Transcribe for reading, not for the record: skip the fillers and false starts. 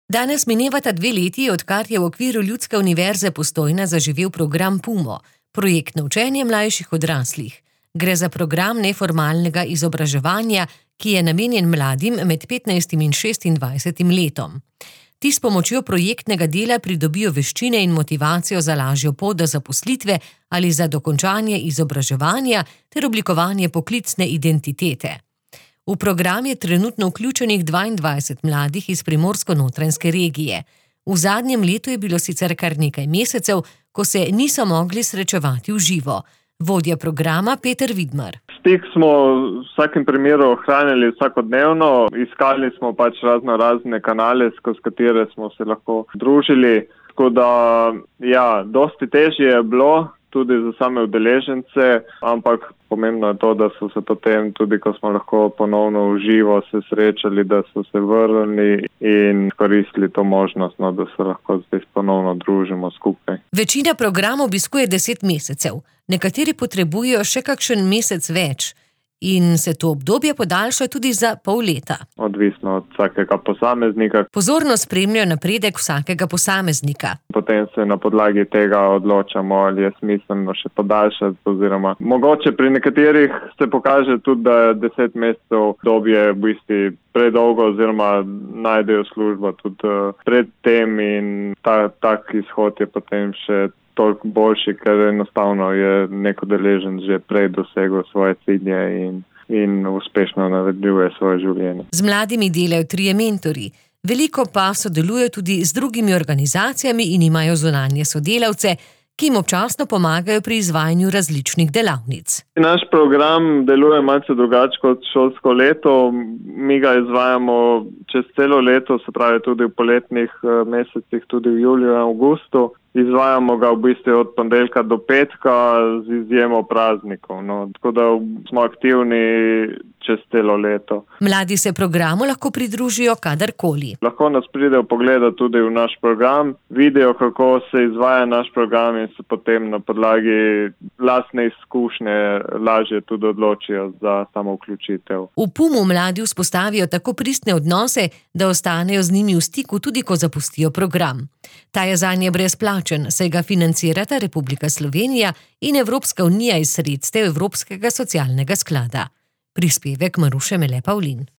Danes minevata 2 leti, odkar je v okviru Ljudske univerze Postojna zaživel program PUMO, projektno učenje mlajših odraslih. Gre za program neformalnega izobraževanja, ki je namenjen mladim med 15 in 26 letom. Ti s pomočjo projektnega dela pridobijo veščine in motivacijo za lažjo pot do zaposlitve ali za dokončanje izobraževanja ter oblikovanje poklicne identitete. V program je trenutno vključenih 22 mladih iz Primorsko-notranjske regije. V zadnjem letu je bilo sicer kar nekaj mesecev, ko se niso mogli srečevati v živo. Vodja programa Peter Vidmar. Stik smo v vsakem primeru ohranjali vsakodnevno, iskali smo razne kanale, skozi katere smo se lahko družili. Tako da, dosti težje je bilo, tudi za same udeležence, ampak pomembno je to, da so se potem, tudi ko smo lahko ponovno v živo se srečali, da so se vrnili in koristili to možnost, da se lahko zdaj ponovno družimo skupaj. Večina programov obiskuje 10 mesecev, nekateri potrebujejo še kakšen mesec več in se to obdobje podaljša tudi za pol leta. Odvisno od vsakega posameznika. Pozorno spremljajo napredek vsakega posameznika. Potem se na podlagi tega odločamo, ali je smiselno še podaljšati, oziroma mogoče pri nekaterih se pokaže tudi, da je 10 mesecev obdobje v bistvu predolgo, oziroma najdejo službo tudi pred tem in tak izhod je potem še toliko boljši, ker enostavno je nek udeležen že prej dosegel svoje cilje in uspešno nadaljuje svoje življenje. Z mladimi delajo 3 mentorji, veliko pa sodelujejo tudi z drugimi organizacijami in imajo zunanje sodelavce, ki jim občasno pomagajo pri izvajanju različnih delavnic. Naš program deluje malce drugače kot šolsko leto. Mi ga izvajamo čez celo leto, se pravi tudi v poletnih mesecih, tudi v juliju in avgustu. Izvajamo ga v bistvu od ponedeljka do petka z izjemo praznikov. Tako da smo aktivni čez celo leto. Mladi se programu lahko pridružijo kadarkoli. Lahko nas pridejo pogledati tudi v naš program, vidijo, kako se izvaja naš program in se potem na podlagi lastne izkušnje lažje tudi odločijo za samo vključitev. V PUMu mladi vzpostavijo tako pristne odnose, da ostanejo z njimi v stiku tudi, ko zapustijo program. Ta je zanje brezplačen, saj ga financirata Republika Slovenija in Evropska unija iz sredstev Evropskega socialnega sklada. Prispevek Maruše Mele Pavlin.